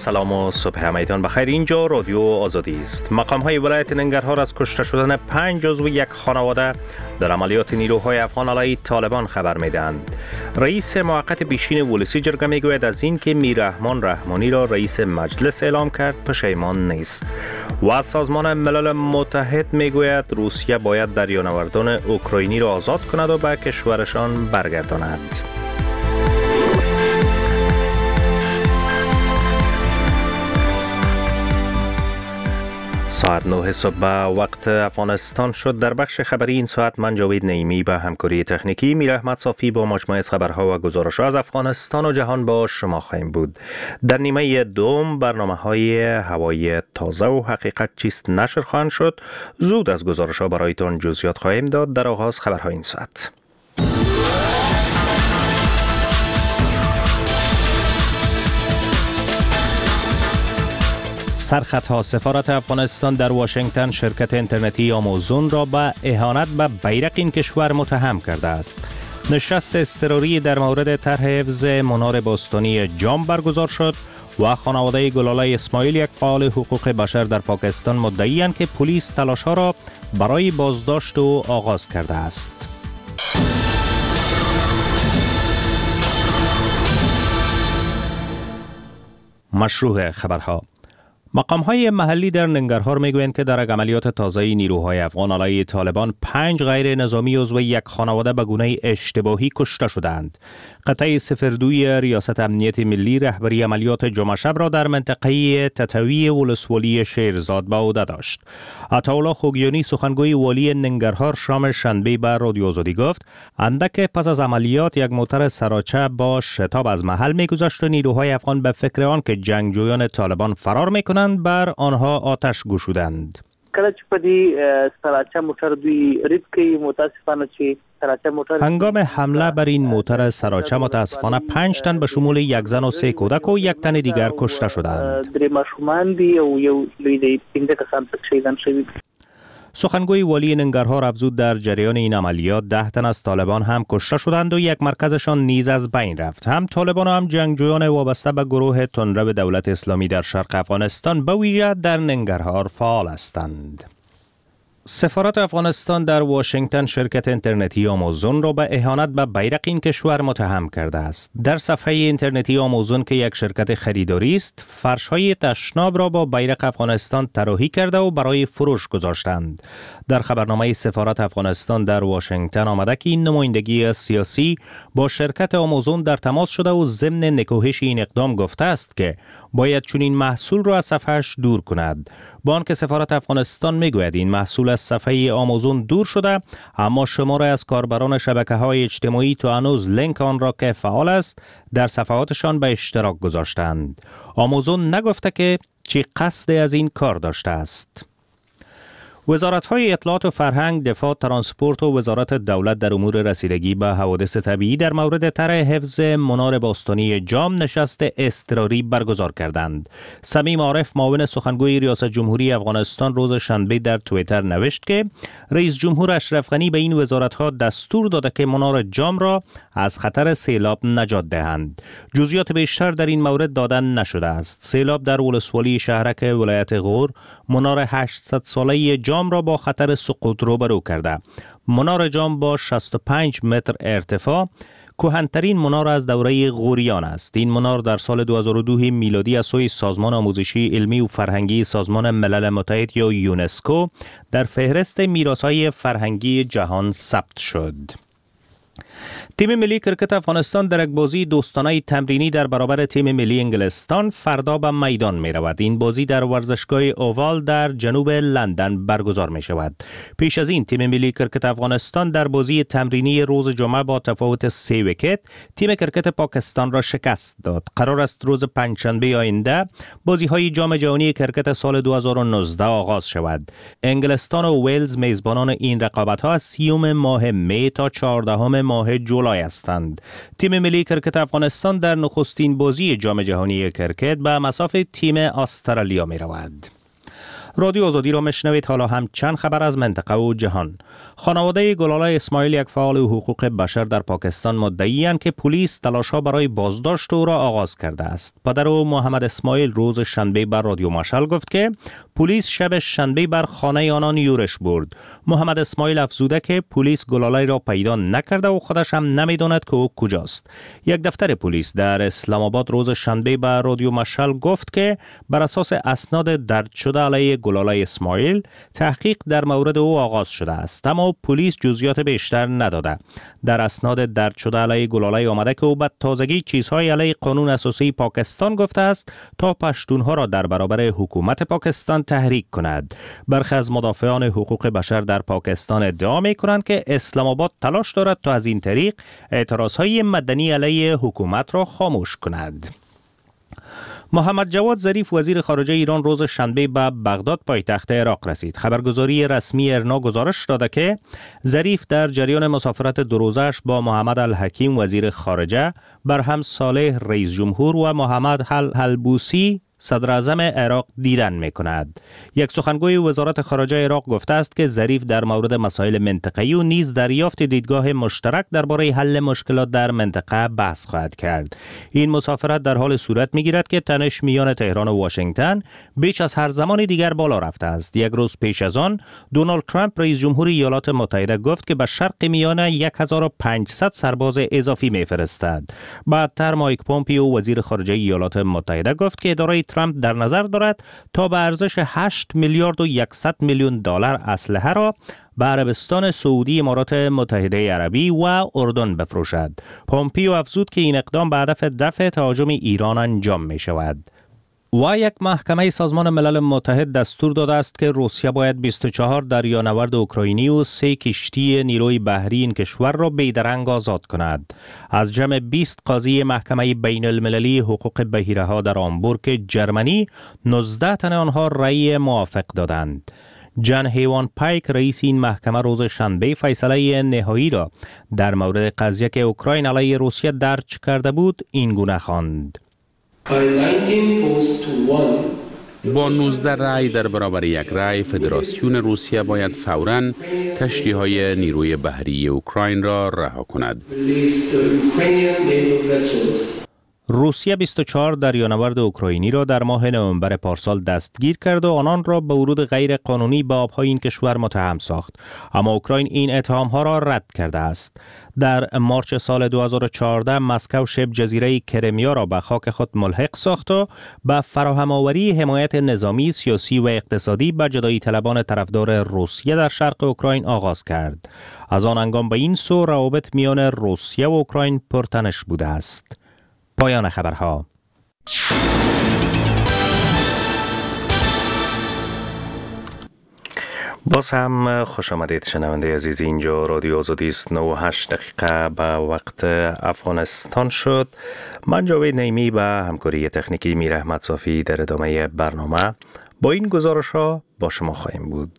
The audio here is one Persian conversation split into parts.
سلام و صبح میدان بخیر. اینجا رادیو آزادی است. مقام‌های ولایت ننگرهار از کشته شدن 5 جزو یک خانواده در عملیات نیروهای افغان علیه طالبان خبر میدهند. رئیس موقت پیشین ولسی جرگه میگوید از این که میررحمان رحمانی را رئیس مجلس اعلام کرد پشیمان نیست. و سازمان ملل متحد میگوید روسیه باید دریانوردان اوکراینی را آزاد کند و به کشورشان برگرداند. ساعت 9 صبح وقت افغانستان شد. در بخش خبری این ساعت من جاوید نعیمی به همکاری تکنیکی، میر احمد صافی با مجموعه خبرها و گزارش‌ها از افغانستان و جهان با شما خواهیم بود. در نیمه دوم برنامه‌های هوای تازه و حقیقت چیست نشر خواهند شد. زود از گزارش‌ها برایتان جزئیات خواهیم داد. در آغاز خبرهای این ساعت. سرخطها: سفارت افغانستان در واشنگتن شرکت اینترنتی آمازون را به اهانت به بیرق این کشور متهم کرده است. نشست اضطراری در مورد طرح حفظ منار باستانی جام برگزار شد و خانواده گلاله اسماعیل، یک فعال حقوق بشر در پاکستان، مدعی‌اند که پلیس تلاش‌ها را برای بازداشت او آغاز کرده است. مشروع خبرها: مقام‌های محلی در ننگرهار میگویند که در عملیات تازه نیروهای افغان علیه طالبان 5 غیر نظامی عضو یک خانواده به گونه اشتباهی کشته شدند. قطعه 02 ریاست امنیت ملی رهبری عملیات جمعه شب را در منطقه تطوی ولسوالی شیرزاد به عهده داشت. عطاالله خوگیانی، سخنگوی والی ننگرهار، شام شنبه به رادیو آزادی گفت اندک پس از عملیات یک موتر سراچه با شتاب از محل می‌گذشت و نیروهای افغان به فکر آن که جنگجویان طالبان فرار می‌کنند بر آنها آتش گشودند. کله چې په دې سراچه موټر دوی ریب کوي، متاسفانه چې سراچه موټر هنگام حمله بر این موتر سراچه متاسفانه 5 تن به شمول یک زن و 3 کودک و یک تن دیگر کشته شدند. 3 ماشومان دي او یو لوی دی 15 کسان پکې شهیدان شوي. سخنگوی والی ننگرهار افزود در جریان این عملیات 10 تن از طالبان هم کشته شدند و یک مرکزشان نیز از بین رفت. هم طالبان و هم جنگجویان وابسته به گروه تندرو دولت اسلامی در شرق افغانستان به ویژه در ننگرهار فعال هستند. سفارت افغانستان در واشنگتن شرکت اینترنتی آمازون را به اهانت به بیرق این کشور متهم کرده است. در صفحه اینترنتی آمازون که یک شرکت خریداری است، فرش‌های تشناب را با بیرق افغانستان طراحی کرده و برای فروش گذاشتند. در خبرنامه سفارت افغانستان در واشنگتن آمده که این نمایندگی سیاسی با شرکت آمازون در تماس شده و ضمن نکوهش این اقدام گفته است که باید چنین محصول را از صفحه‌اش دور کند. با آنکه سفارت افغانستان میگوید این محصول از صفحه آمازون دور شده، اما شماری از کاربران شبکه‌های اجتماعی تا هنوز لینک آن را که فعال است در صفحاتشان به اشتراک گذاشتند. آمازون نگفته که چی قصد از این کار داشته است. وزارت‌های اطلاعات و فرهنگ، دفاع، ترانسپورت و وزارت دولت در امور رسیدگی به حوادث طبیعی در مورد طرح حفظ منار باستانی جام نشست اضطراری برگزار کردند. صمیم عارف، معاون سخنگوی ریاست جمهوری افغانستان، روز شنبه در توییتر نوشت که رئیس جمهور اشرف غنی به این وزارت‌ها دستور داده که منار جام را از خطر سیلاب نجات دهند. جزئیات بیشتر در این مورد دادن نشده است. سیلاب در ولسوالی شهرک ولایت غور منار 800 ساله جام را با خطر سقوط روبرو کرده. منار جام با 65 متر ارتفاع کهن‌ترین منار از دوره غوریان است. این منار در سال 2002 میلادی از سوی سازمان آموزشی، علمی و فرهنگی سازمان ملل متحد یا یونسکو در فهرست میراث‌های فرهنگی جهان ثبت شد. تیم ملی کرکت افغانستان در یک بازی دوستانه تمرینی در برابر تیم ملی انگلستان فردا به میدان می رود. این بازی در ورزشگاه اووال در جنوب لندن برگزار می شود. پیش از این تیم ملی کرکت افغانستان در بازی تمرینی روز جمعه با تفاوت 3 ویکت تیم کرکت پاکستان را شکست داد. قرار است روز پنجشنبه آینده بازی های جام جهانی کرکت سال 2019 آغاز شود. انگلستان و ویلز میزبانان این رقابت ها از 30 ماه می تا 14 ماه جولای هستند. تیم ملی کرکت افغانستان در نخستین بازی جام جهانی کرکت به مصاف تیم استرالیا می رود. رادیو آزادی را میشنوید. حالا هم چند خبر از منطقه و جهان. خانواده گلالای اسماعیل، یک فعال حقوق بشر در پاکستان، مدعی‌اند که پلیس تلاش‌ها برای بازداشت او را آغاز کرده است. پدر او محمد اسماعیل روز شنبه بر رادیو مشعل گفت که پلیس شب شنبه بر خانه آنان یورش برد. محمد اسماعیل افزوده که پلیس گلالای را پیدا نکرده و خودش هم نمی‌داند که او کجاست. یک دفتر پلیس در اسلام آباد روز شنبه بر رادیو مشعل گفت که بر اساس اسناد درج شده علیه گلالای اسماعیل تحقیق در مورد او آغاز شده است، اما پلیس جزئیات بیشتر نداده. در اسناد درج شده علیه گلالای آمده که او به تازگی چیزهای علیه قانون اساسی پاکستان گفته است تا پشتونها را در برابر حکومت پاکستان تحریک کند. برخی از مدافعان حقوق بشر در پاکستان ادعا می‌کنند که اسلام آباد تلاش دارد تا از این طریق اعتراضهای مدنی علیه حکومت را خاموش کند. محمد جواد ظریف وزیر خارجه ایران روز شنبه به بغداد پایتخت عراق رسید. خبرگزاری رسمی ارنا گزارش داده که ظریف در جریان مسافرت دو روزه‌اش با محمد الحکیم وزیر خارجه، برهم صالح رئیس جمهور و محمد البوسی صدر اعظم عراق دیدن می کند. یک سخنگوی وزارت خارجه عراق گفته است که ظریف در مورد مسائل منطقه‌ای و نیز دریافت دیدگاه مشترک درباره حل مشکلات در منطقه بحث خواهد کرد. این مسافرت در حال صورت می گیرد که تنش میان تهران و واشنگتن بیش از هر زمان دیگر بالا رفته است. یک روز پیش از آن دونالد ترامپ رئیس جمهور ایالات متحده گفت که به شرق میانه 1500 سرباز اضافی می‌فرستد. بعدتر مایک پومپیو وزیر خارجه ایالات متحده گفت که اداره ترامپ در نظر دارد تا به ارزش 8 میلیارد و 100 میلیون دلار اسلحه را به عربستان سعودی، امارات متحده عربی و اردن بفروشد. پومپیو افزود که این اقدام به هدف دفع تهاجم ایران انجام می شود. و یک محکمه سازمان ملل متحد دستور داده است که روسیه باید 24 دریانورد اوکراینی و 3 کشتی نیروی بحری این کشور را بیدرنگ آزاد کند. از جمع 20 قاضی محکمه بین المللی حقوق بحیره‌ها در آمبورگ جرمنی، 19 تن آنها رأی موافق دادند. جان هیوان پایک رئیس این محکمه روز شنبه فیصله نهایی را در مورد قضیه که اوکراین علیه روسیه درج کرده بود این گونه خواند: با 19 رأی در برابر یک رأی، فدراسیون روسیه باید فوراً کشتی‌های نیروی بحری اوکراین را رها کند. روسیه 24 دریانورد اوکراینی را در ماه نوامبر پارسال دستگیر کرد و آنان را به ورود غیر قانونی به آبهای این کشور متهم ساخت، اما اوکراین این اتهام‌ها را رد کرده است. در مارچ سال 2014 مسکو شبه جزیره کرمیا را به خاک خود ملحق ساخت و به فراهم‌آوری حمایت نظامی، سیاسی و اقتصادی به جدایی طلبان طرفدار روسیه در شرق اوکراین آغاز کرد. از آن هنگام به این سو روابط میان روسیه و اوکراین پرتنش بوده است. پایان خبرها. باز هم خوش آمدید شنونده عزیز. اینجا رادیو آزادی است. 9:08 دقیقه به وقت افغانستان شد. من جاوید نعیمی به همکاری تکنیکی میر احمد صافی در ادامه برنامه با این گزارش ها با شما خواهیم بود.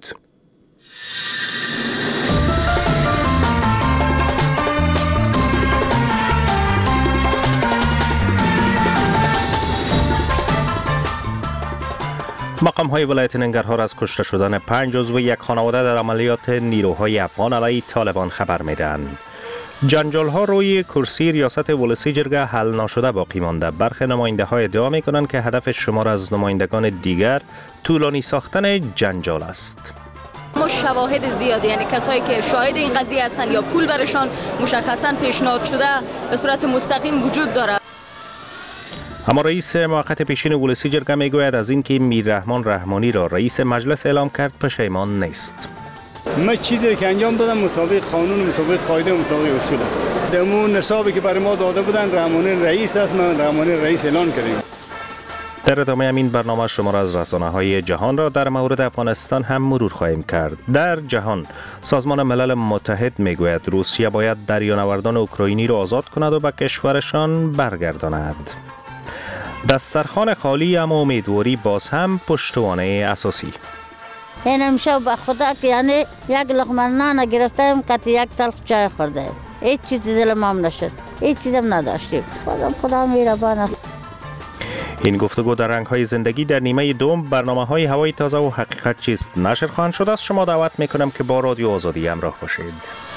مقام‌های ولایت ننگرهار از کشته شدن 5 عضو یک خانواده در عملیات نیروهای افغان علیه طالبان خبر می‌دهند. جنجال‌ها روی کرسی ریاست ولسی جرگه حل نشده باقی مانده. برخی نماینده‌ها ادعا می‌کنند که هدف شمار از نمایندگان دیگر طولانی ساختن جنجال است. ما شواهد زیادی، یعنی کسایی که شاهد این قضیه هستند یا پول برشان مشخصاً پیشنهاد شده به صورت مستقیم وجود دارد. اما رئیس موقت پیشین ولسی جرگه میگوید از اینکه میررحمان رحمانی را رئیس مجلس اعلام کرد پشیمان نیست. من چیزی که انجام دادم مطابق قانون، مطابق قاعده، مطابق اصول است. در اون نصابی که برای ما داده بودن رحمانی رئیس است، من رحمانی رئیس اعلان کردیم. در ادامه این برنامه شمار از رسانه‌های جهان را در مورد افغانستان هم مرور خواهیم کرد. در جهان سازمان ملل متحد میگوید روسیه باید دریانوردان اوکراینی را آزاد کند و به کشورشان برگرداند. دسترخوان خالی اما امیدواری باز هم پشتوانه اساسی. این همیشه به خدا که یعنی یک لقمه نان گرفتیم که یک تلخ چای خورده، هیچ چیزی دل ما نشد، هیچ چیزم نداشتیم. خدا مهربان است. این گفتگو در رنگ‌های زندگی در نیمه دوم برنامه‌های هوای تازه و حقیقت چیست نشر خواهند شد. از شما دعوت می‌کنم که با رادیو آزادی همراه باشید.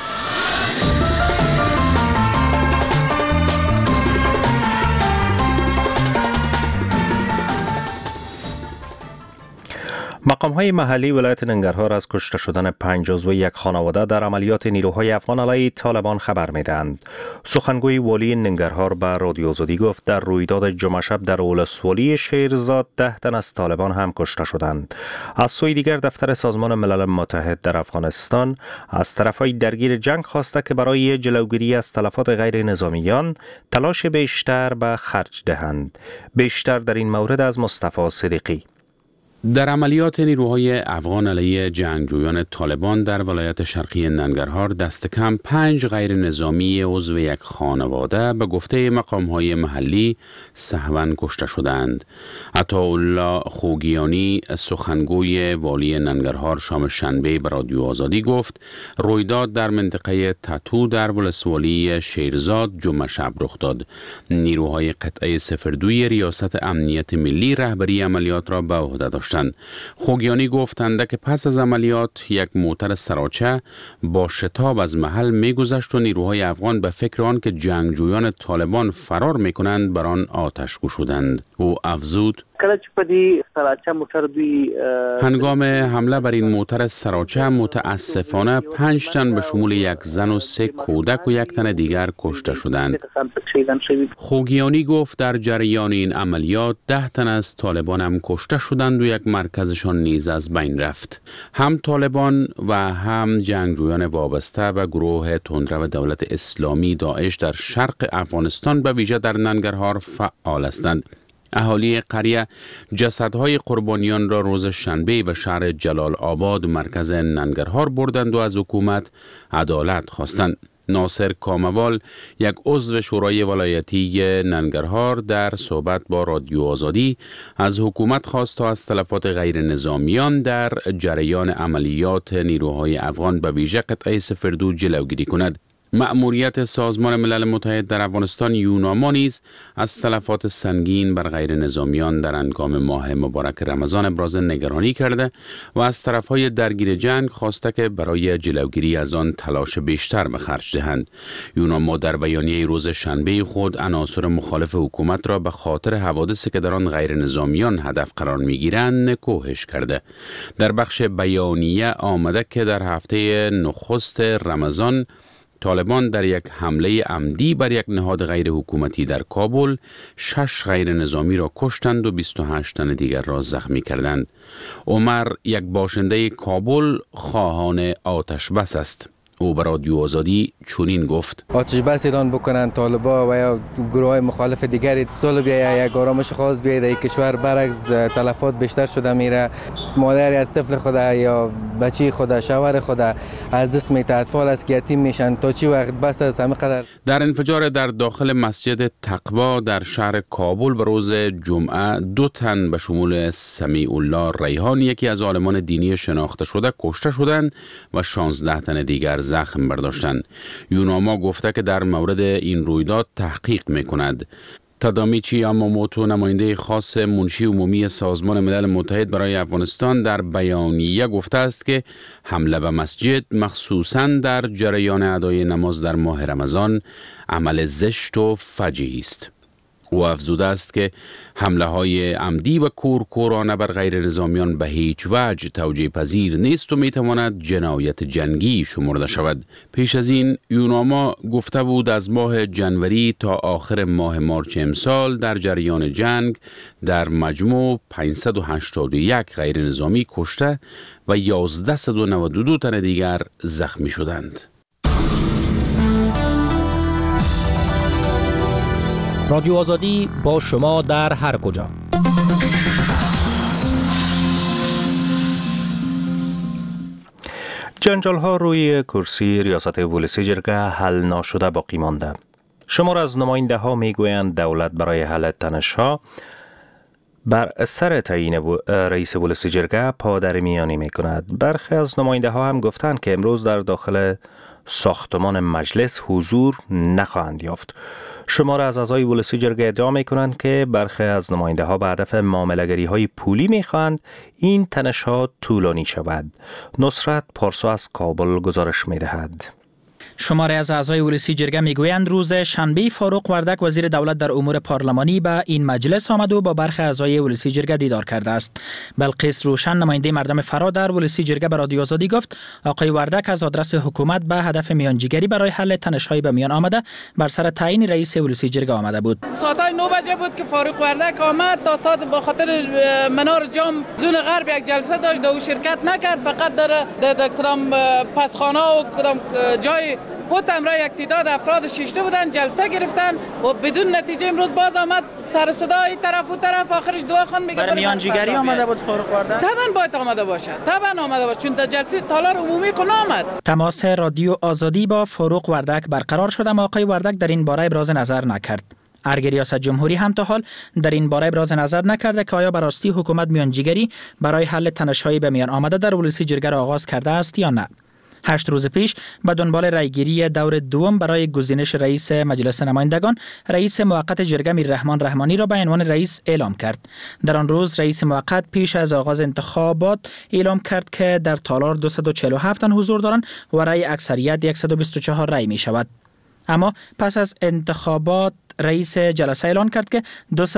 مقام‌های محلی ولایت ننگرهار از کشته شدن 5 عضو یک خانواده در عملیات نیروهای افغان علیه طالبان خبر می‌دهند. سخنگوی والی ننگرهار به رادیو آزادی گفت در رویداد جمعه شب در ولسوالی شیرزاد 10 تن از طالبان هم کشته شدند. از سوی دیگر دفتر سازمان ملل متحد در افغانستان از طرفهای درگیر جنگ خواسته که برای جلوگیری از تلفات غیر نظامیان تلاش بیشتر به خرج دهند. بیشتر در این مورد از مصطفی صدیقی. در عملیات نیروهای افغان علیه جنگجویان طالبان در ولایت شرقی ننگرهار دست کم 5 غیر نظامی عضو یک خانواده به گفته مقام‌های محلی سهواً کشته شدند. عطاالله خوگیانی سخنگوی والی ننگرهار شام شنبه به رادیو آزادی گفت رویداد در منطقه تتو در ولسوالی شیرزاد جمعه شب رخ داد. نیروهای قطعه 02 ریاست امنیت ملی رهبری عملیات را به عهده داشتند. خوگیانی گفتند که پس از عملیات یک موتر سراچه با شتاب از محل می‌گذشت و نیروهای افغان به فکر آن که جنگجویان طالبان فرار می‌کنند بر آن آتش گشودند. او افزود هنگام حمله بر این موتر سراچه متاسفانه 5 تن به شمول یک زن و 3 کودک و 1 تن دیگر کشته شدند. خوگیانی گفت در جریان این عملیات 10 تن از طالبان هم کشته شدند و یک مرکزشان نیز از بین رفت. هم طالبان و هم جنگجویان وابسته به گروه تندرو دولت اسلامی داعش در شرق افغانستان به ویژه در ننگرهار فعال هستند. اهالی قریه جسدهای قربانیان را روز شنبه به شهر جلال آباد مرکز ننگرهار بردند و از حکومت عدالت خواستند. ناصر کاموال یک عضو شورای ولایتی ننگرهار در صحبت با رادیو آزادی از حکومت خواست تا از تلفات غیر نظامیان در جریان عملیات نیروهای افغان به ویژه قطعه 02 جلوگیری کند. مأموریت سازمان ملل متحد در افغانستان یوناما نیز از تلفات سنگین بر غیر نظامیان در هنگام ماه مبارک رمضان ابراز نگرانی کرده و از طرفهای درگیر جنگ خواسته که برای جلوگیری از آن تلاش بیشتر به خرج دهند. یوناما در بیانیه روز شنبه خود عناصر مخالف حکومت را به خاطر حوادثی که در آن غیر نظامیان هدف قرار می‌گیرند نکوهش کرده. در بخش بیانیه آمده که در هفته نخست رمضان طالبان در یک حمله عمدی بر یک نهاد غیر حکومتی در کابل 6 غیر نظامی را کشتند و 28 تن دیگر را زخمی کردند. عمر یک باشنده کابل خواهان آتش بس است. او به رادیو آزادی چنین گفت: آتش بس اعلان بکنن طالبا و یا گروه‌های مخالف دیگری صلح بیاید، یک آرامش خاص بیاید در کشور، برعکس تلفات بیشتر شده میره. مادری از طفل خود یا بچی خود، شوهر خود از دست میته، اطفال از یتیم میشن. تا چی وقت بس است همه قدر؟ در انفجار در داخل مسجد تقوا در شهر کابل به روز جمعه 2 تن به شمول سمیع الله ریحان یکی از عالمان دینی شناخته شده کشته شدند و 16 تن دیگر زخم برداشتند. یوناما گفته که در مورد این رویداد تحقیق میکند. تادامیچی یاماموتو نماینده خاص منشی عمومی سازمان ملل متحد برای افغانستان در بیانیه گفته است که حمله به مسجد مخصوصاً در جریان ادای نماز در ماه رمضان عمل زشت و فجیع است. او افزوده است که حمله های عمدی و کورکورانه بر غیر نظامیان به هیچ وجه توجیه پذیر نیست و می تواند جنایت جنگی شمرده شود. پیش از این یوناما گفته بود از ماه جنوری تا آخر ماه مارچ امسال در جریان جنگ در مجموع 581 غیر نظامی کشته و 1192 تن دیگر زخمی شدند. رادیو آزادی با شما در هر کجا. جنجال ها روی کرسی ریاست ولسی جرگه حل نشده باقی مانده. شمار از نماینده ها می گویند دولت برای حل تنش ها بر سر تعیین رئیس ولسی جرگه پادرمیانی می کند. برخی از نماینده ها هم گفتند که امروز در داخل ساختمان مجلس حضور نخواهند یافت. شمار از اعضای ولسی جرگه ادعا می‌کنند که برخی از نماینده‌ها به هدف معامله‌گری‌های پولی می‌خواهند این تنش‌ها طولانی شود. نصرت پارسا از کابل گزارش می‌دهد. شماری از اعضای ولسی جرگه میگویند روز شنبه فاروق وردک وزیر دولت در امور پارلمانی به این مجلس آمد و با برخی اعضای ولسی جرگه دیدار کرده است. بلقیس روشن نماینده مردم فرا در ولسی جرگه به رادیو آزادی گفت آقای وردک از آدرس حکومت به هدف میانجیگری برای حل تنش‌های به میان آمده بر سر تعیین رئیس ولسی جرگه آمده بود. ساعت 9 بجه بود که فاروق وردک آمد. تا ساعت با خاطر منار جام زون غرب یک جلسه داشت و شرکت نکرد، فقط در کدام پسخانه و کدام جای بود امرای یک تعداد افراد شیشته بودن، جلسه گرفتن و بدون نتیجه امروز باز آمد سر صدای طرف و طرف، آخرش دعا خوان میگه برای میانجیگری آمده بود فاروق وردک. طبعا باید آمده باشه، طبعا آمده باشه، چون در جلسه تالار عمومی قانون آمد. تماس رادیو آزادی با فاروق وردک برقرار شد اما آقای وردک در این باره ابراز نظر نکرد. ارگ ریاست جمهوری هم تا حال در این باره ابراز نظر نکرده که آیا براستی حکومت میانجیگری برای حل تنش‌های به میان آمده در ولسی جرگه را آغاز کرده است یا نه. 8 روز پیش به دنبال رایگیری دور دوم برای گزینش رئیس مجلس نمایندگان، رئیس موقت جرگه میررحمان رحمانی را به عنوان رئیس اعلام کرد. در آن روز رئیس موقت پیش از آغاز انتخابات اعلام کرد که در تالار 247 تن حضور دارند و رأی اکثریت 124 رأی می شود. اما پس از انتخابات رئیس جلسه اعلان کرد که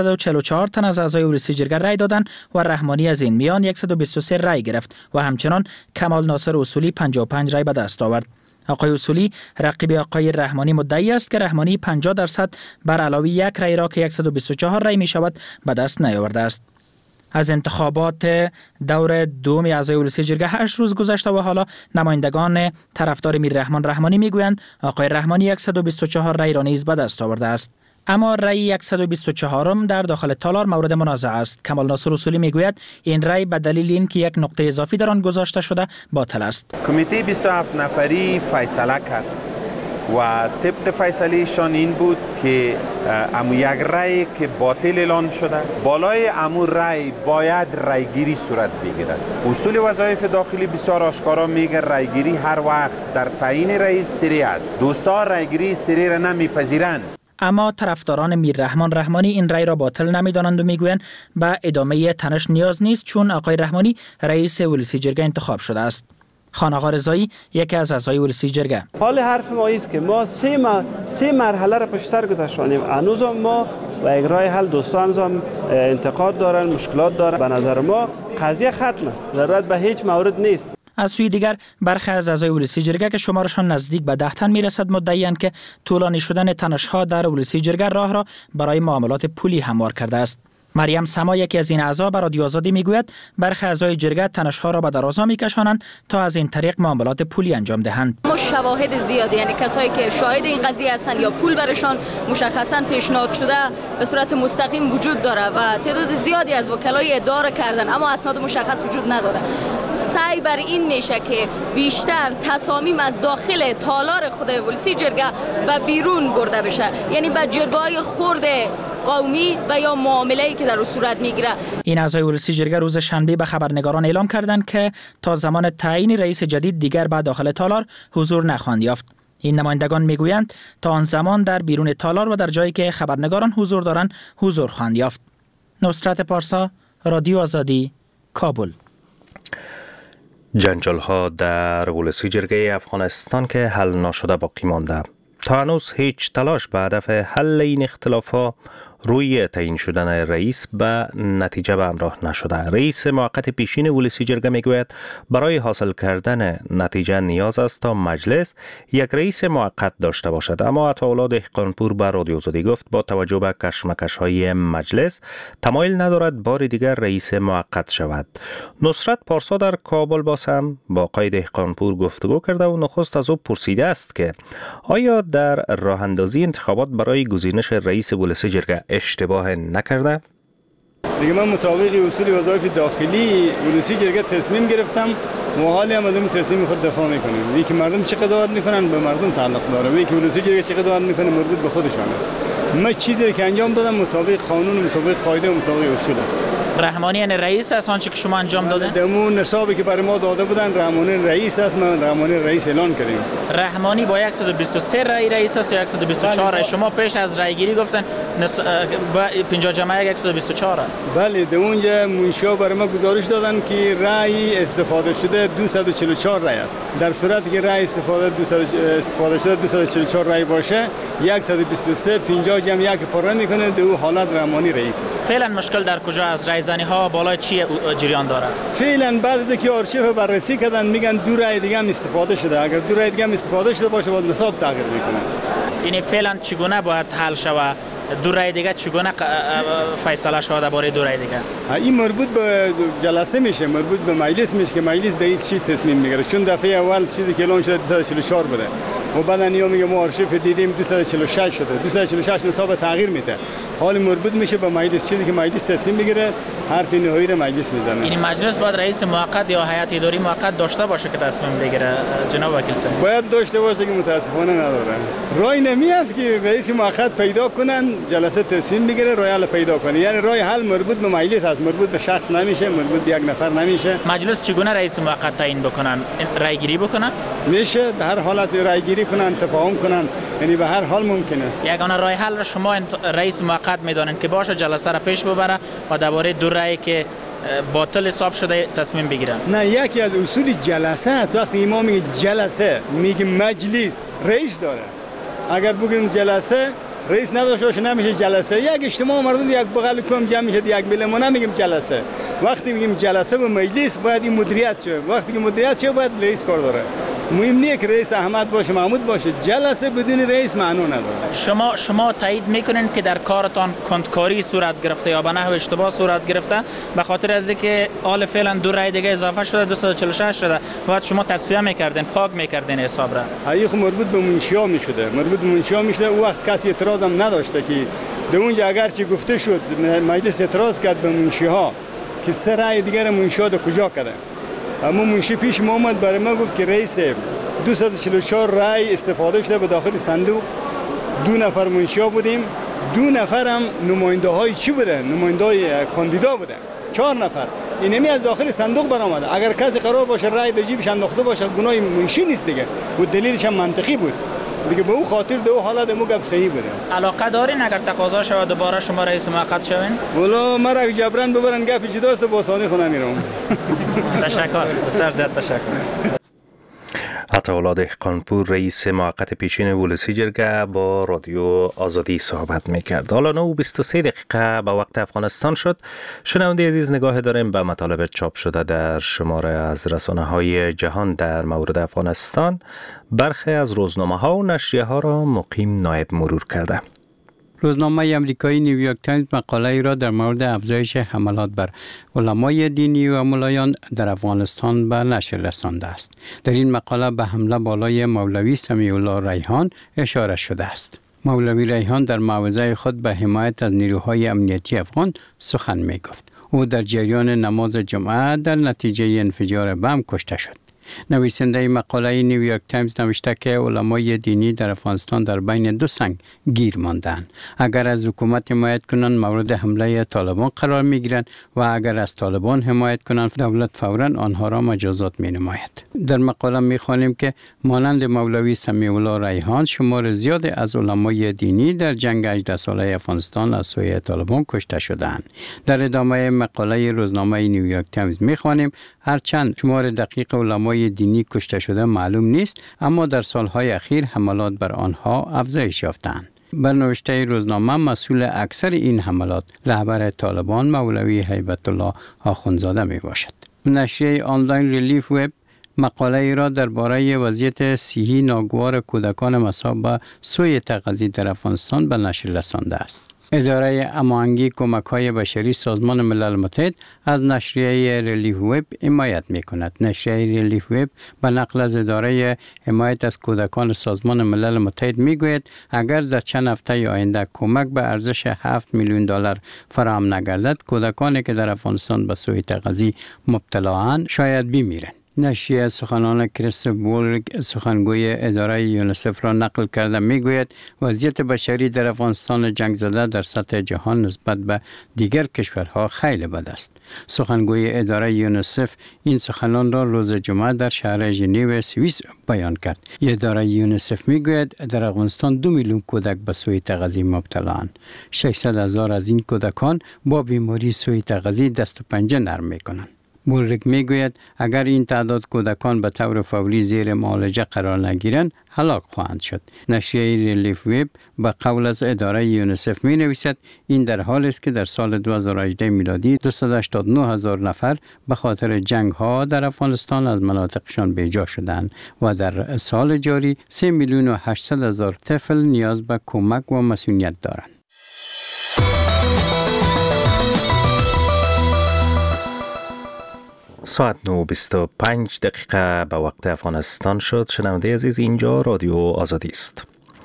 244 تن از اعضای ولسی جرگه رأی دادند و رحمانی از این میان 123 رأی گرفت و همچنان کمال ناصر اصولی 55 رأی به دست آورد. آقای اصولی رقیب آقای رحمانی مدعی است که رحمانی 50% بر علاوه یک رأی را که 124 رأی می شود به دست نیاورده است. از انتخابات دور دوم اعضای ولسی جرگه 8 روز گذشته و حالا نمایندگان طرفدار میررحمان رحمانی میگویند آقای رحمانی 124 رأی را نیز به دست آورده است. اما رأی 124م در داخل تالار مورد منازعه است. کمال ناصر اصولی میگوید این رأی به دلیل اینکه یک نقطه اضافی در آن گذاشته شده باطل است. کمیته 27 نفری فیصله کرد و طبق فیصلهشان این بود که امو یک رأی که باطل اعلان شده بالای امو رأی باید رأیگیری صورت بگیرد. اصول وظایف داخلی بسیار آشکارا میگه رأیگیری هر وقت در تعیین رئیس سری است. دوستا رأیگیری سری را نمیپذیرند. اما طرفداران میررحمان رحمانی این رأی را باطل نمیدانند و میگویند به ادامه تنش نیاز نیست چون آقای رحمانی رئیس ولسی جرگه انتخاب شده است. خان آقا رضایی یکی از اعضای ولسی جرگه: حال حرف ما است که ما سه مرحله را پشت سر گذاشتیم. هنوز ما و یک راه حل دوستان هم انتقاد دارن، مشکلات دارن. به نظر ما قضیه ختم است، ضرورت به هیچ مورد نیست. از سوی دیگر برخی از اعضای ولسی جرگه که شمارشان نزدیک به 10 تن میرسد مدعی‌اند که طولانی شدن تنش‌ها در ولسی جرگه راه را برای معاملات پولی هموار کرده است. مریم سما یکی از این اعضا به رادیو آزادی میگوید برخی اعضای جرگه تنش‌ها را به درازا میکشانند تا از این طریق معاملات پولی انجام دهند. ما شواهد زیادی، یعنی کسایی که شاهد این قضیه هستند یا پول برشان مشخصا پیشنهاد شده به صورت مستقیم وجود داره و تعداد زیادی از وکلای ادعا کردن اما اسناد مشخص وجود نداره. سعی بر این میشه که بیشتر تصامیم از داخل تالار خود ولسی جرگه به بیرون برده بشه، یعنی به جرگه‌های خرد قومی و یا معامله‌ای که در صورت میگیره. این اعضای ولسی جرگه روز شنبه به خبرنگاران اعلام کردند که تا زمان تعیین رئیس جدید دیگر به داخل تالار حضور نخواهند یافت. این نمایندگان میگویند تا آن زمان در بیرون تالار و در جایی که خبرنگاران حضور دارند حضور خواهند یافت. نصرت پارسا، رادیو آزادی، کابل. جنجال‌ها در ولسی جرگه افغانستان که حل نشده باقی مانده. تا هنوز هیچ تلاش به هدف حل این اختلاف‌ها روی تعیین شدن رئیس به نتیجه به همراه نشده. رئیس موقت پیشین ولسی جرگه میگوید برای حاصل کردن نتیجه نیاز است تا مجلس یک رئیس موقت داشته باشد. اما عطاالله دهقانپور به رادیو آزادی گفت با توجه به کشمکش‌های مجلس تمایل ندارد بار دیگر رئیس موقت شود. نصرت پارسا در کابل باسم با آقای دهقانپور گفتگو کرده و نخست از او پرسیده است که آیا در راه اندازی انتخابات برای گزینش رئیس ولسی جرگه اشتباه نکرده؟ دیگه من مطابق اصول وظایف داخلی ولسی جرگه تصمیم گرفتم و حالی هم از اون تصمیم خود دفاع میکنیم. که مردم چه قضاوت میکنن به مردم تعلق داره، که ولسی جرگه چه قضاوت میکنه مربوط به خودشان است. من چیزی که انجام دادم مطابق قانون، مطابق قاعده، مطابق اصول است. رحمانی یعنی رئیس است آنچه که شما انجام دادین؟ دمون نصابی که برای ما داده بودن رحمانی رئیس است، من رحمانی رئیس اعلان کردیم. رحمانی با 123 رای رئیس است یا 124 رای؟ شما پیش از رای گیری گفتن 50 جمع 124 است. بله، در اونجا منشیا برای ما گزارش دادن که رای استفاده شده 244 رای است. در صورتی که رای استفاده شده 244 رای باشه 123 50 جمع یک پاره میکنه، در حالت رحمانی رئیس است. فعلا مشکل در کجا از رای زنی ها بالای چی جریان داره؟ فعلا بعد از اینکه آرشیو بررسی کردن میگن 2 رای دیگه هم استفاده شده. اگر 2 رای دیگه هم استفاده شده باشه باید نصاب تغییر میکنه. یعنی فعلا چگونه باید حل شود؟ 2 رای دیگه چگونه فیصله شود درباره 2 رای دیگه؟ این مربوط به جلسه میشه، مربوط به مجلس میشه که مجلس در چی تصمیم میگیره. چون دفعه اول چیزی که اعلان شده 244 بوده و بعد انیا میگه ما آرشیو دیدیم 246 شده. 246 نصاب تغییر میده. حال مربوط میشه به مجلس، چیزی که مجلس تصمیم میگیره حرف نهایی رو مجلس میزنه. یعنی مجلس باید رئیس موقت یا هیئت اداری موقت داشته باشه که تصمیم بگیره جناب وکیل صاحب؟ باید داشته باشه که متاسفانه نداره. رای نمی است که رئیس موقت پیدا کنن، جلسه تصمیم بگیره، رای حل پیدا کنه. یعنی رای حل مربوط به مجلس است، مربوط به شخص نمیشه، مربوط به یک نفر نمیشه. مجلس چگونه رئیس موقت تعیین بکنن؟ رای گیری بکنن؟ میشه در هر حالت رای گیری کنن، تفاهم کنن، یعنی به هر حال ممکن است. یگانه رای حل را شما رئیس موقت میدانن که باشه جلسه را پیش ببره و درباره 2 رای که باطل حساب شده تصمیم بگیرن. نه، یکی از اصول جلسه است. وقتی امام میگه جلسه میگه مجلس رئیس داره. اگر بگیم جلسه رئیس نداشته باشه نمیشه جلسه. یک اجتماع مردم یک بغل کوم جمع میشه، یک بله ما نمیگیم جلسه. وقتی میگیم جلسه به مجلس باید این مدیریت شه. وقتی که مدیریت شه باید رئیس کار داره. مهم نیست که رئیس احمد باشه محمود باشه، جلسه بدون رئیس معنی نداره. شما تایید میکنین که در کارتان کندکاری صورت گرفته یا به نحو اشتباه صورت گرفته به خاطر از اینکه حال فعلا 2 رای دیگه اضافه شده 246 شده بعد شما تصفیه میکردین، پاک میکردین حساب را؟ خب مربوط به منشیا میشده، مربوط به منشیا میشده. او وقت کسی اعتراض هم نداشته که در اونجا اگر چی گفته شد مجلس اعتراض کرد به منشیها که 3 رای دیگه منشیا در کجا کرده. اما منشی پیش ما اومد برای ما گفت که رئیس 244 رای استفاده شده به داخل صندوق. 2 نفر منشیا بودیم، 2 نفر هم نماینده های چی بوده؟ نماینده های کاندیدا بوده. 4 نفر اینمی از داخل صندوق برآمده. اگر کسی قرار باشه رای در جیبش انداخته باشه گناه منشی نیست دیگه و دلیلش هم منطقی بود دیگه. به او خاطر دو حالت مو گپ صحیح بوده. علاقه دارین اگر تقاضا شود دوباره شما رئیس موقت شوین؟ والا مرا جبران ببرن گپ جداست با ثانی خونه میرم. تشکر، بسیار زیاد تشکر. عطاالله دهقانپور رئیس موقت پیشین ولسی جرگه با رادیو آزادی صحبت میکرد. حالا 9:23 دقیقه به وقت افغانستان شد. شنونده عزیز نگاه داریم به مطالب چاپ شده در شماره از رسانه‌های جهان در مورد افغانستان. برخی از روزنامه‌ها و نشریه‌ها را مقیم نایب مرور کرده. روزنامه آمریکایی نیویورک تایمز مقاله‌ای را در مورد افزایش حملات بر علمای دینی و ملایان در افغانستان به نشر رسانده است. در این مقاله به حمله بالای مولوی سمیع الله ریحان اشاره شده است. مولوی ریحان در موعظه خود به حمایت از نیروهای امنیتی افغان سخن می‌گفت. او در جریان نماز جمعه در نتیجه انفجار بم کشته شد. نویسنده مقاله نیویورک تایمز نوشته که علمای دینی در افغانستان در بین 2 سنگ گیر ماندند. اگر از حکومت حمایت کنند مورد حمله طالبان قرار می گیرند و اگر از طالبان حمایت کنند دولت فوراً آنها را مجازات می نماید. در مقاله می خوانیم که مانند مولوی سمیع الله ریحان شمار زیاد از علمای دینی در جنگ 18 ساله افغانستان از سوی طالبان کشته شدند. در ادامه مقاله روزنامه نیویورک تایمز می خوانیم هرچند شمار دقیق علمای دینی کشته شده معلوم نیست اما در سالهای اخیر حملات بر آنها افزایش یافتند. بر نوشته روزنامه مسئول اکثر این حملات رهبر طالبان مولوی هیبت الله آخوندزاده می باشد. نشریه آنلاین ریلیف وب مقاله ای را درباره وضعیت صحی ناگوار کودکان مصاب به سوء تغذیه در افغانستان به نشر رسانده است. اداره هماهنگی کمک‌های بشری سازمان ملل متحد از نشریه ریلیف وب حمایت می‌کند. نشریه ریلیف وب به نقل از اداره حمایت از کودکان سازمان ملل متحد می‌گوید اگر در چند هفته آینده کمک به ارزش 7 میلیون دلار فراهم نگردد کودکانی که در افغانستان به سوء تغذیه مبتلااند شاید بمیرند. نشریه سخنان کریستوف بولک سخنگوی اداره یونیسف را نقل کرده میگوید وضعیت بشری در افغانستان جنگ زده در سطح جهان نسبت به دیگر کشورها خیلی بد است. سخنگوی اداره یونیسف این سخنان را روز جمعه در شهر ژنو سوئیس بیان کرد. اداره یونیسف میگوید در افغانستان 2 میلیون کودک به سوء تغذیه مبتلااند. 600,000 از این کودکان با بیماری سوء تغذیه دست و پنجه نرم میکنند. بولریک میگوید اگر این تعداد کودکان به طور فوری زیر معالجه قرار نگیرند هلاک خواهند شد. نشریه ریلیف ویب به قول از اداره یونیسف می نویسد این در حالی است که در سال 2018 میلادی 289,000 نفر به خاطر جنگ ها در افغانستان از مناطقشان بیجا شدند و در سال جاری 3,800,000 طفل نیاز به کمک و مسئولیت دارند. ساعت 9:25 به وقت افغانستان شد. شنونده عزیز، اینجا رادیو آزادی است.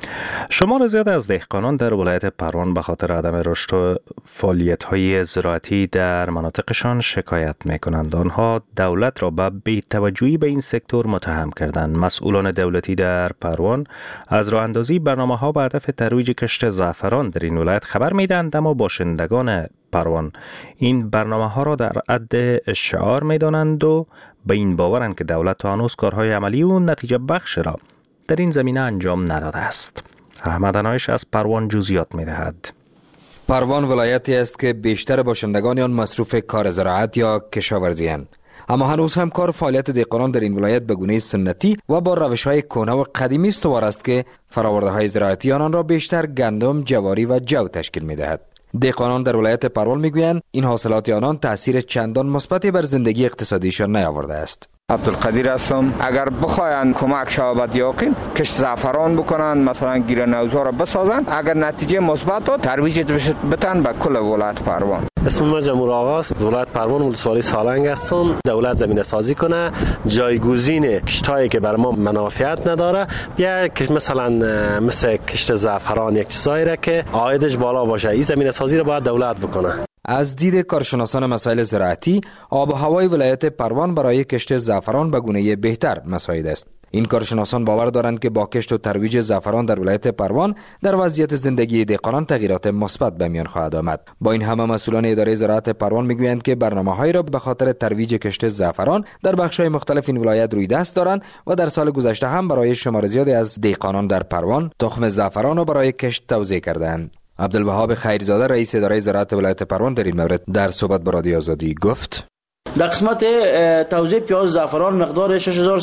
شمار زیاد از دهقانان در ولایت پروان به خاطر عدم رشد و فعالیت‌های زراعتی در مناطقشان شکایت می‌کنند. آنها دولت را به بی‌توجهی به این سکتور متهم کردند. مسئولان دولتی در پروان از راه اندازی برنامه‌ها به هدف ترویج کشت زعفران در این ولایت خبر می‌دهند، اما باشندگان پروان این برنامه‌ها را در حد شعار می‌دانند و به این باورند که دولت تا هنوز کارهای عملی و نتیجه بخش را در این زمینه انجام نداده است. احمد انایش از پروان جزئیات می‌دهد. پروان ولایتی است که بیشتر باشندگان آن مصروف کار زراعت یا کشاورزی اند. اما هنوز هم کار فعالیت دهقانان در این ولایت به گونه سنتی و با روش‌های کهنه و قدیمی استوار است که فرآورده‌های زراعتی آنان را بیشتر گندم، جواری و جو تشکیل می‌دهد. دهقانان در ولایت پروان میگویند این حاصلات آنان تاثیر چندان مثبتی بر زندگی اقتصادیشان نیاورده است. عبدالقدیر هستم. اگر بخواین کمک شود به دیاقین کشت زعفران بکنن، مثلا گیرنوزها را بسازن، اگر نتیجه مثبت داد ترویج بتن به کل ولایت پروان. اسم من جمهور آغاست، ولایت پروان ولسوالی سالنگ هستم. دولت زمینه سازی کنه، جایگزین کشتایی که بر ما منافعت نداره، بیا مثلا مثل کشت زعفران یک چیزایی را که عایدش بالا باشه، این زمینه سازی را باید دولت بکنه. از دید کارشناسان مسائل زراعتی، آب و هوای ولایت پروان برای کشت زعفران به گونه بهتر مساعد است. این کارشناسان باور دارند که با کشت و ترویج زعفران در ولایت پروان در وضعیت زندگی دهقانان تغییرات مثبت به میان خواهد آمد. با این همه مسئولان اداره زراعت پروان میگویند که برنامه‌هایی را به خاطر ترویج کشت زعفران در بخش‌های مختلف این ولایت روی دست دارند و در سال گذشته هم برای شمار زیادی از دهقانان در پروان تخم زعفران را برای کشت توزیع کردند. عبدالوهاب خیرزاده رئیس اداره زراعت ولایت پروان در این مورد در صحبت با رادیو آزادی گفت: در قسمت توزیع پیاز زعفران مقدار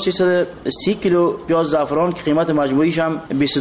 6330 کیلو پیاز زعفران که قیمت مجموعیش هم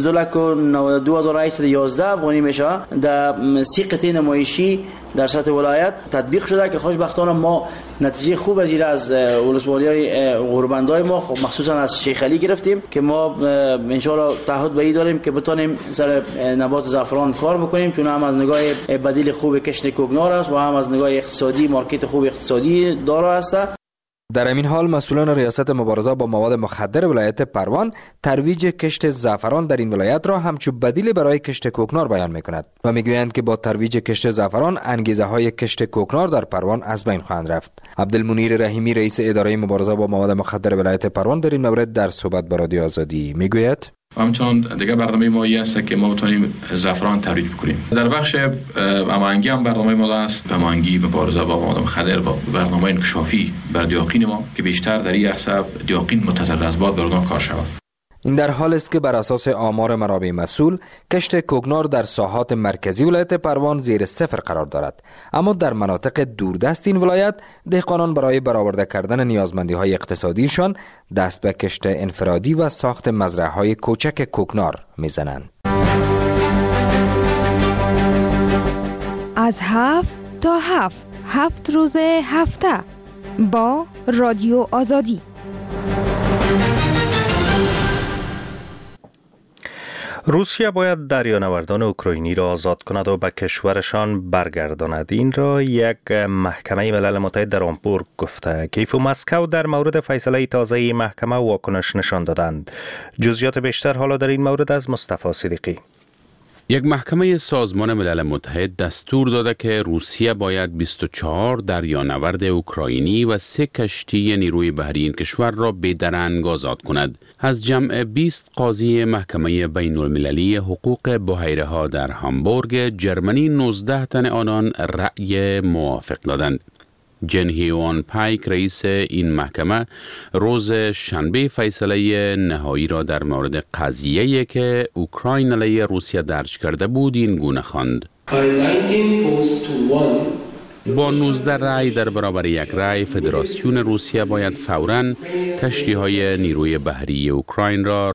22,92811 افغانی میشه در 30 قطعه نمایشی در سطح ولایت تطبیق شده که خوشبختانه ما نتیجه خوب از این از ولسوالی‌های غربندای ما مخصوصا از شیخ علی گرفتیم که ما ان شاءالله تعهد به این داریم که بتونیم سر نبات زعفران کار بکنیم، چون هم از نگاه بدیل خوب کشت کوکنار است و هم از نگاه اقتصادی مارکت خوب اقتصادی داره است. در همین حال مسئولان ریاست مبارزه با مواد مخدر ولایت پروان ترویج کشت زعفران در این ولایت را همچون بدیل برای کشت کوکنار بیان می‌کند و میگویند که با ترویج کشت زعفران انگیزه‌های کشت کوکنار در پروان از بین خواهند رفت. عبدالمنیر رحیمی رئیس اداره مبارزه با مواد مخدر ولایت پروان در این مورد در صحبت با رادیو آزادی میگوید: همچنان دیگه برنامه ما است که ما بتونیم زعفران ترویج بکنیم. در بخش هماهنگی هم برنامه ما است، هماهنگی مبارزه با مواد مخدر با برنامه انکشافی بر دیاقین ما که بیشتر در این عرصه دیاقین متضرر از باد بر کار شود. این در حال است که بر اساس آمار منابع مسئول کشت کوکنار در ساحات مرکزی ولایت پروان زیر صفر قرار دارد، اما در مناطق دوردست این ولایت دهقانان برای برآورده کردن نیازمندی‌های اقتصادیشان دست به کشت انفرادی و ساخت مزرعه‌های کوچک کوکنار می‌زنند. از 7 تا 7 روز هفته با رادیو آزادی. روسیه باید دریانوردان اوکراینی را آزاد کند و به کشورشان برگرداند. این را یک محکمه ملل متحد در آمبورگ گفته. کیف و مسکو در مورد فیصله تازه محکمه واکنش نشان دادند. جزئیات بیشتر حالا در این مورد از مصطفی صدیقی. یک محکمه سازمان ملل متحد دستور داده که روسیه باید 24 دریانورد اوکراینی و 3 کشتی نیروی بحری این کشور را بی‌درنگ آزاد کند. از جمع 20 قاضی محکمه بین المللی حقوق بحیره‌ها در هامبورگ، جرمنی 19 تن آنان رأی موافق دادند. جن هیوان پایک رئیس این محکمه روز شنبه فیصله نهایی را در مورد قضیه‌ای که اوکراین علیه روسیه درج کرده بود این گونه خواند: با 19 رأی در برابر 1 رأی فدراسیون روسیه باید فوراً کشتی‌های نیروی بحری اوکراین را